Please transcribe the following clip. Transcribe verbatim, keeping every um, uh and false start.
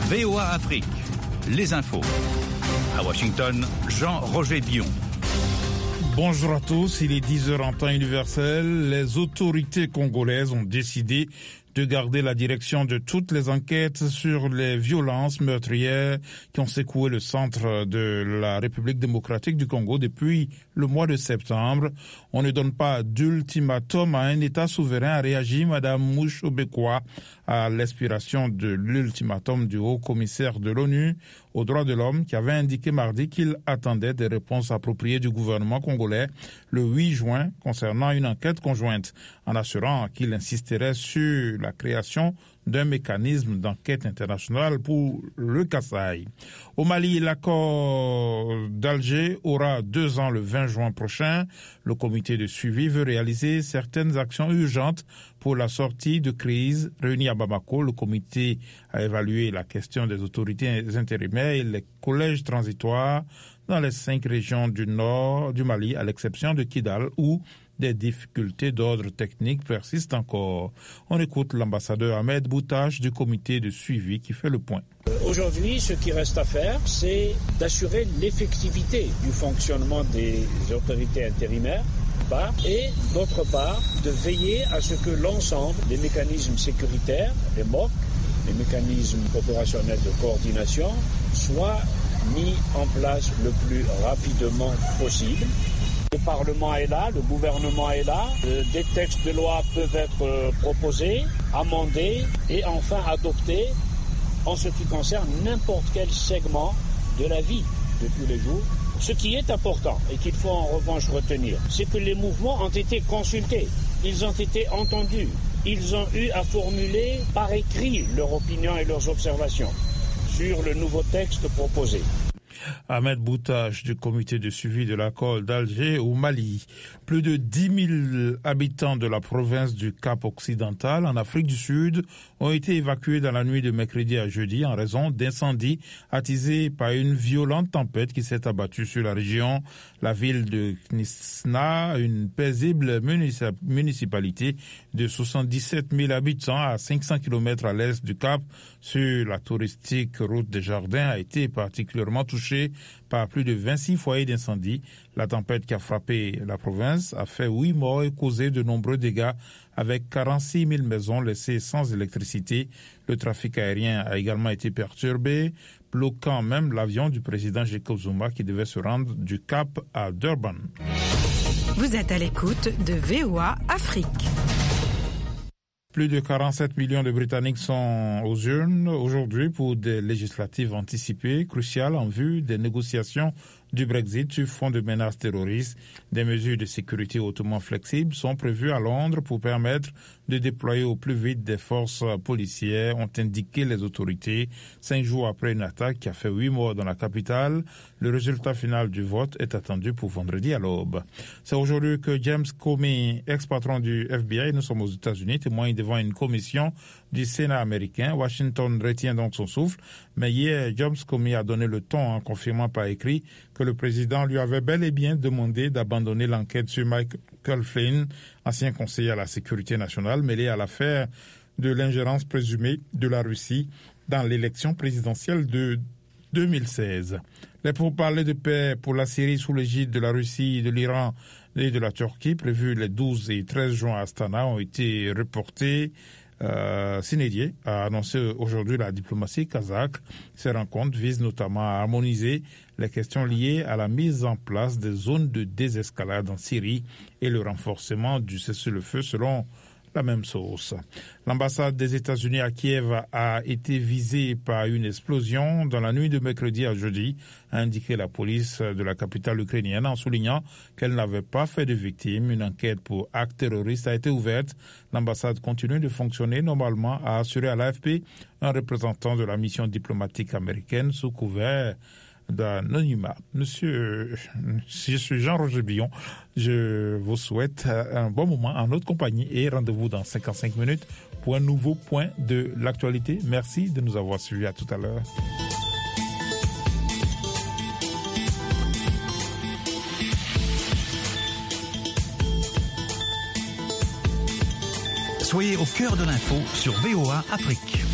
V O A Afrique, les infos. À Washington, Jean-Roger Bion. Bonjour à tous, il est dix heures en temps universel. Les autorités congolaises ont décidé de garder la direction de toutes les enquêtes sur les violences meurtrières qui ont secoué le centre de la République démocratique du Congo depuis le mois de septembre. On ne donne pas d'ultimatum à un État souverain, a réagi Madame Mouchobekwa à l'expiration de l'ultimatum du haut-commissaire de l'ONU aux droits de l'homme qui avait indiqué mardi qu'il attendait des réponses appropriées du gouvernement congolais le huit juin concernant une enquête conjointe, en assurant qu'il insisterait sur la création d'un mécanisme d'enquête internationale pour le Kasaï. Au Mali, l'accord d'Alger aura deux ans le vingt juin prochain. Le comité de suivi veut réaliser certaines actions urgentes pour la sortie de crise. Réuni à Bamako, le comité a évalué la question des autorités intérimaires et les collèges transitoires dans les cinq régions du nord du Mali, à l'exception de Kidal, où des difficultés d'ordre technique persistent encore. On écoute l'ambassadeur Ahmed Boutache du comité de suivi qui fait le point. Aujourd'hui, ce qui reste à faire, c'est d'assurer l'effectivité du fonctionnement des autorités intérimaires et, d'autre part, de veiller à ce que l'ensemble des mécanismes sécuritaires, les M O C, les mécanismes opérationnels de coordination, soient mis en place le plus rapidement possible. Le Parlement est là, le gouvernement est là, euh, des textes de loi peuvent être euh, proposés, amendés et enfin adoptés en ce qui concerne n'importe quel segment de la vie de tous les jours. Ce qui est important et qu'il faut en revanche retenir, c'est que les mouvements ont été consultés, ils ont été entendus, ils ont eu à formuler par écrit leur opinion et leurs observations sur le nouveau texte proposé. Ahmed Boutache du comité de suivi de l'accord d'Alger au Mali. Plus de dix mille habitants de la province du Cap-Occidental en Afrique du Sud ont été évacués dans la nuit de mercredi à jeudi en raison d'incendies attisés par une violente tempête qui s'est abattue sur la région. La ville de Knisna, une paisible municipalité de soixante-dix-sept mille habitants à cinq cents kilomètres à l'est du Cap, sur la touristique route des Jardins, a été particulièrement touchée par plus de vingt-six foyers d'incendie. La tempête qui a frappé la province a fait huit morts et causé de nombreux dégâts avec quarante-six mille maisons laissées sans électricité. Le trafic aérien a également été perturbé, bloquant même l'avion du président Jacob Zuma qui devait se rendre du Cap à Durban. Vous êtes à l'écoute de V O A Afrique. Plus de quarante-sept millions de Britanniques sont aux urnes aujourd'hui pour des législatives anticipées, cruciales en vue des négociations du Brexit sur fond de menaces terroristes. Des mesures de sécurité hautement flexibles sont prévues à Londres pour permettre de déployer au plus vite des forces policières, ont indiqué les autorités. Cinq jours après une attaque qui a fait huit morts dans la capitale, le résultat final du vote est attendu pour vendredi à l'aube. C'est aujourd'hui que James Comey, ex-patron du F B I, nous sommes aux États-Unis, témoigne devant une commission du Sénat américain. Washington retient donc son souffle, mais hier, James Comey a donné le ton en confirmant par écrit que le président lui avait bel et bien demandé d'abandonner l'enquête sur Michael Flynn, ancien conseiller à la sécurité nationale, mêlé à l'affaire de l'ingérence présumée de la Russie dans l'élection présidentielle de deux mille seize. Les pourparlers de paix pour la Syrie sous l'égide de la Russie, de l'Iran et de la Turquie, prévus les douze et treize juin à Astana, ont été reportés. Euh, Sénédier a annoncé aujourd'hui la diplomatie kazakh. Ces rencontres visent notamment à harmoniser les questions liées à la mise en place des zones de désescalade en Syrie et le renforcement du cessez-le-feu selon la même source. L'ambassade des États-Unis à Kiev a été visée par une explosion dans la nuit de mercredi à jeudi, a indiqué la police de la capitale ukrainienne en soulignant qu'elle n'avait pas fait de victimes. Une enquête pour acte terroriste a été ouverte. L'ambassade continue de fonctionner normalement, a assuré à l'A F P un représentant de la mission diplomatique américaine sous couvert d'anonymat. Monsieur, je suis Jean-Roger Bion. Je vous souhaite un bon moment en notre compagnie et rendez-vous dans cinquante-cinq minutes pour un nouveau point de l'actualité. Merci de nous avoir suivis. À tout à l'heure. Soyez au cœur de l'info sur V O A Afrique.